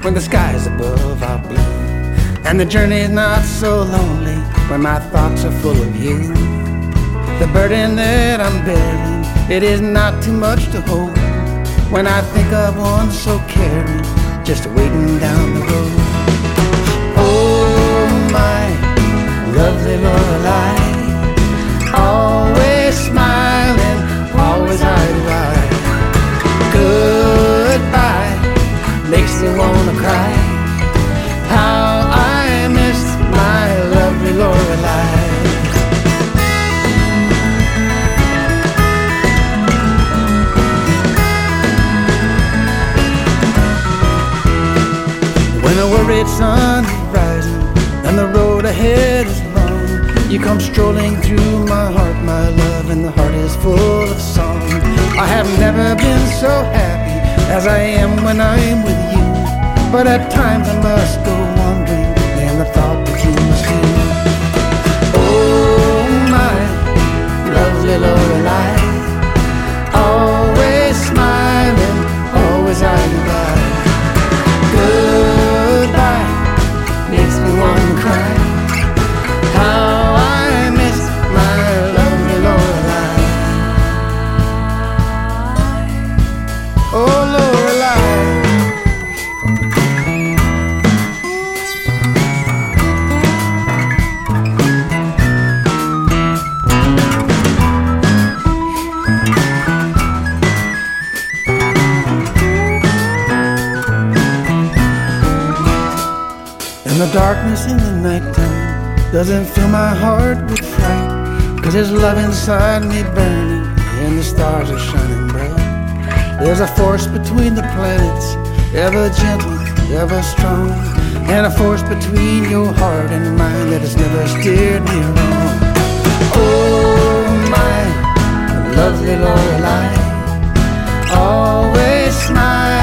when the skies above are blue, and the journey's not so lonely when my thoughts are full of you. The burden that I'm bearing, it is not too much to hold when I think of one so caring, just waiting down the road. Oh, my lovely Lorelei, always smiling, always eye to eye. Goodbye makes me wanna cry. How I miss my lovely Lorelei. When a worried sun is rising and the road ahead is long, you come strolling through my heart, my love, and the heart is full of song. I have never been so happy as I am when I'm with you, but at times I must go wandering in the thought that you must do. Oh, my lovely Lorelei, always smiling, always eye to eye. Goodbye makes me want to cry. How I miss my lovely Lorelei. Oh, Lorelei. And the darkness in the nighttime doesn't fill my heart with fright, 'cause there's love inside me burning and the stars are shining bright. There's a force between the planets, ever gentle, ever strong, and a force between your heart and mine that has never steered me wrong. Oh, my lovely Lorelei, always smile.